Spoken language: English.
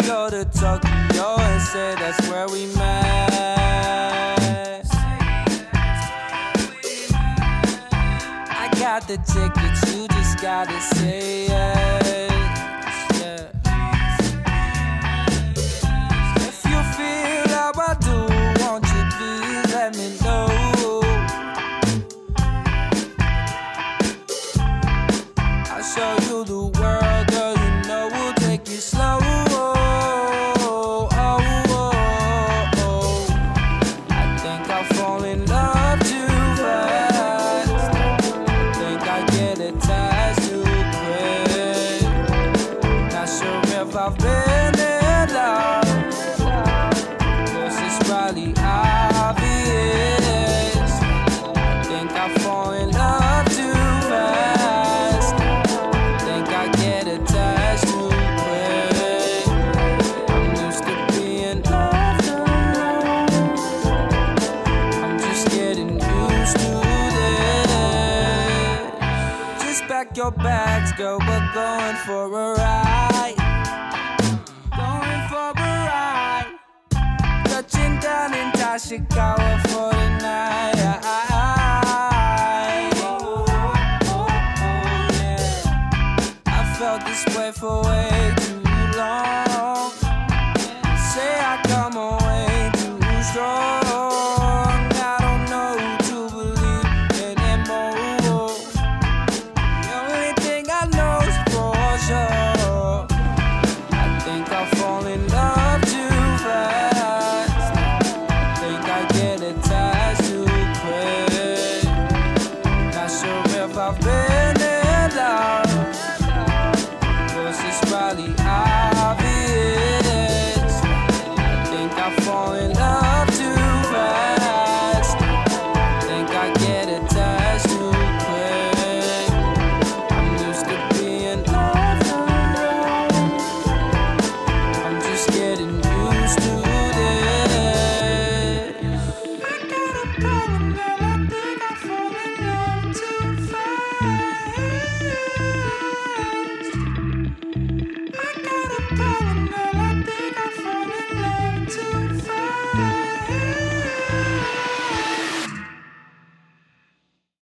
go to Tokyo and say that's where we met. I got the tickets, you just gotta say yes. Yeah. If you feel how I do, won't you please let me know? I'll show you the world, girl, you know we'll take it slow. I think I'll fall in love too fast. I think I get attached too quick. Not sure if I've been in love, 'cause it's probably obvious. I think I fall in love too fast. I think I get attached too quick. I'm used to being loved alone. I'm just getting used to this. Just pack your bags, girl, we're going for a ride. Going for a ride. Touching down in Tashikawa for the night. Yeah. I felt this way for way too long. Say I come on.